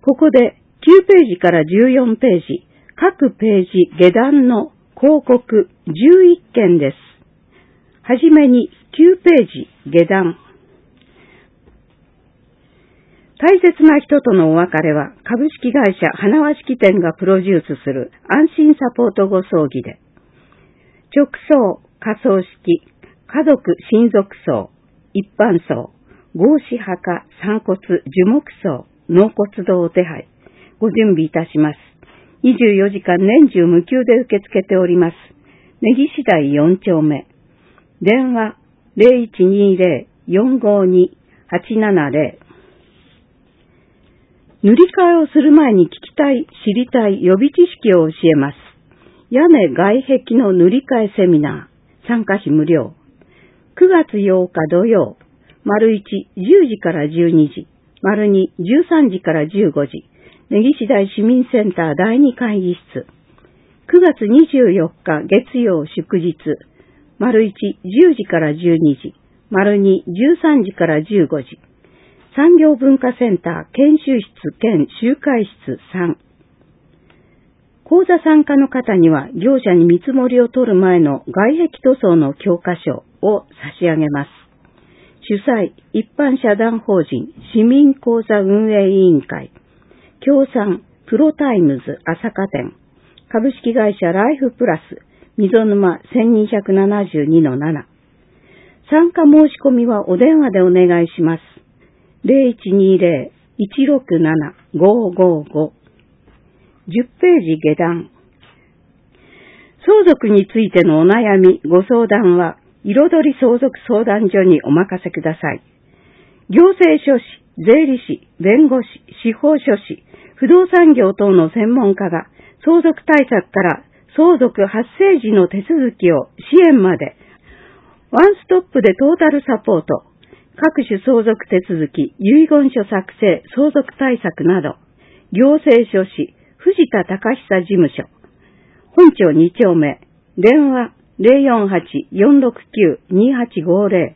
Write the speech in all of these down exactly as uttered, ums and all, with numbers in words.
ここできゅうページからじゅうよんページ、各ページ下段の広告じゅういっけんです。はじめにきゅうページ下段。大切な人とのお別れは株式会社花輪式典がプロデュースする安心サポートご葬儀で、直葬、火葬式、家族親族葬、一般葬、合祀墓、散骨、樹木葬、納骨堂お手配、ご準備いたします。にじゅうよじかん年中無休で受け付けております。根岸台よん丁目。電話 ゼロいちにゼロ よんごに はちななゼロ。塗り替えをする前に聞きたい、知りたい予備知識を教えます。屋根外壁の塗り替えセミナー。参加費無料。くがつようか土曜。丸いち、じゅうじからじゅうにじ。丸に、じゅうさんじからじゅうごじ。根岸台市民センターだいに会議室。くがつにじゅうよっか月曜祝日。丸いち、じゅうじからじゅうにじ。丸に、じゅうさんじからじゅうごじ。産業文化センター研修室兼集会室さん。講座参加の方には業者に見積もりを取る前の外壁塗装の教科書を差し上げます。主催、一般社団法人市民講座運営委員会。協賛、プロタイムズ朝霞店。株式会社ライフプラス溝沼せんにひゃくななじゅうにのなな。参加申し込みはお電話でお願いします。ゼロいちにゼロ いちろくなな ごーごーご。じゅっページ下段。相続についてのお悩み、ご相談は、彩り相続相談所にお任せください。行政書士、税理士、弁護士、司法書士、不動産業等の専門家が、相続対策から相続発生時の手続きを支援まで、ワンストップでトータルサポート、各種相続手続き、遺言書作成、相続対策など、行政書士、藤田隆久事務所、本町に丁目、電話 ゼロよんはち よんろくきゅう にはちごゼロ。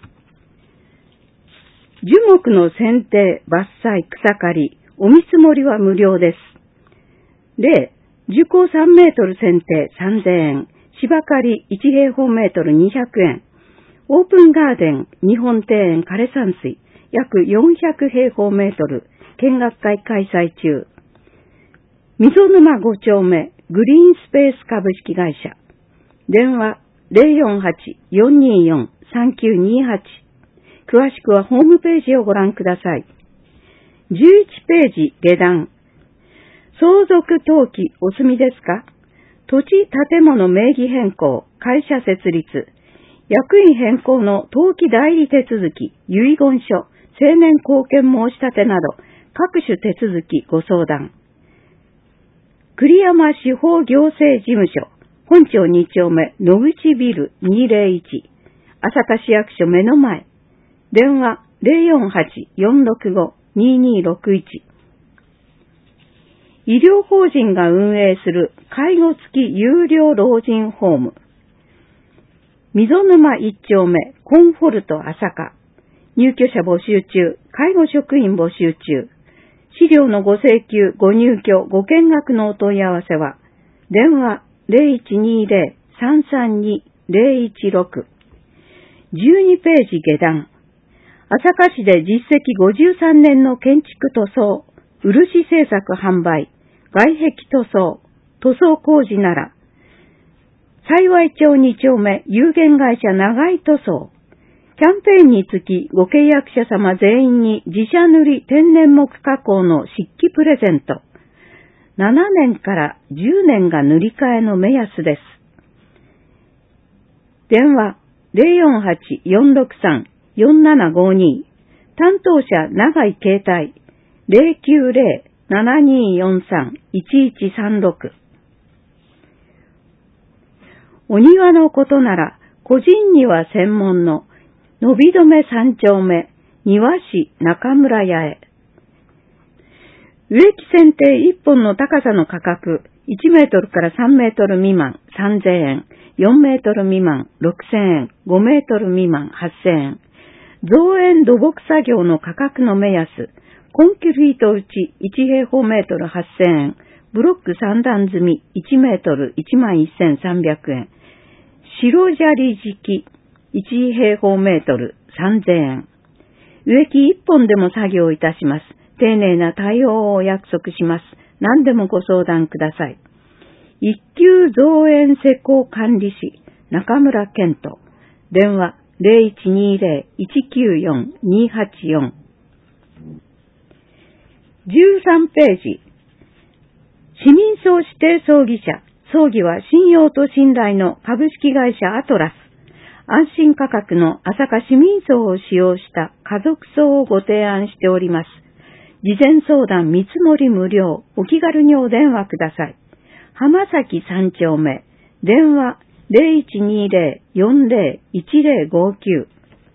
樹木の剪定、伐採、草刈り、お見積もりは無料です。例、樹高さんメートル剪定さんぜんえん、芝刈りいち平方メートルにひゃくえん、オープンガーデン、日本庭園枯山水、約よんひゃく平方メートル、見学会開催中。溝沼ご丁目、グリーンスペース株式会社。電話ゼロよんはち よんによん さんきゅうにはち。詳しくはホームページをご覧ください。じゅういちページ下段。相続登記お済みですか？土地建物名義変更、会社設立、役員変更の登記代理手続き、遺言書、成年後見申し立てなど、各種手続きご相談。栗山司法行政事務所、本町に丁目、野口ビルにゼロいち、朝霞市役所目の前。電話ゼロよんはち よんろくご ににろくいち。医療法人が運営する介護付き有料老人ホーム。溝沼いち丁目、コンフォルト朝霞。入居者募集中、介護職員募集中。資料のご請求、ご入居、ご見学のお問い合わせは、電話ゼロいちにゼロ さんさんに ゼロいちろく。じゅうにページ下段。朝霞市で実績ごじゅうさんねんの建築塗装、漆製作販売、外壁塗装、塗装工事なら、幸町に丁目有限会社長井塗装。キャンペーンにつきご契約者様全員に自社塗り天然木加工の漆器プレゼント。ななねんからじゅうねんが塗り替えの目安です。電話ゼロよんはち よんろくさん よんななごに。担当者長井携帯ゼロきゅうゼロ ななによんさん いちいちさんろく。お庭のことなら個人庭専門ののびどめさん丁目、庭師中村屋へ。植木剪定いっぽんの高さの価格、いちメートルからさんメートル未満さんぜんえん、よんメートル未満ろくせんえん、ごメートル未満はっせんえん。造園土木作業の価格の目安、 コンクリート打ちいち平方メートルはっせんえん、ブロックさん段積みいちメートルいちまんせんさんびゃくえん、白砂利敷いち平方メートルさんぜんえん。植木いっぽんでも作業いたします。丁寧な対応をお約束します。何でもご相談ください。一級造園施工管理士、中村健人。電話ゼロいちにゼロ いちきゅうよん にはちよん。じゅうさんページ。市民葬指定葬儀社。葬儀は信用と信頼の株式会社アトラス。安心価格の朝霞市民葬を使用した家族葬をご提案しております。事前相談見積もり無料。お気軽にお電話ください。浜崎さん丁目。電話ゼロいちにゼロ よんゼロ いちゼロごきゅう。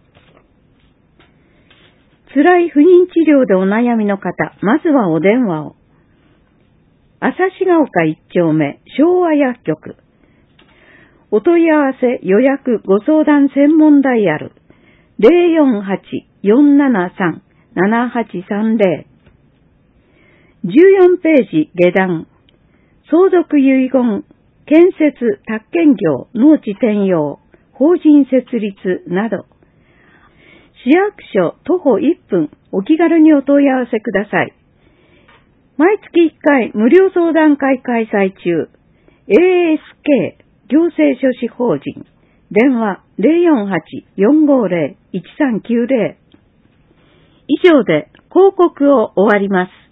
辛い不妊治療でお悩みの方、まずはお電話を。旭ヶ丘いち丁目、昭和薬局。お問い合わせ、予約、ご相談専門ダイヤル。ゼロよんはち よんななさん ななはちさんゼロ。じゅうよんページ下段。相続遺言、建設、宅建業、農地転用、法人設立など。市役所徒歩いっぷん、お気軽にお問い合わせください。毎月いっかい無料相談会開催中。エーエスケー 行政書士法人。電話ゼロよんはち よんごゼロ いちさんきゅうゼロ。以上で広告を終わります。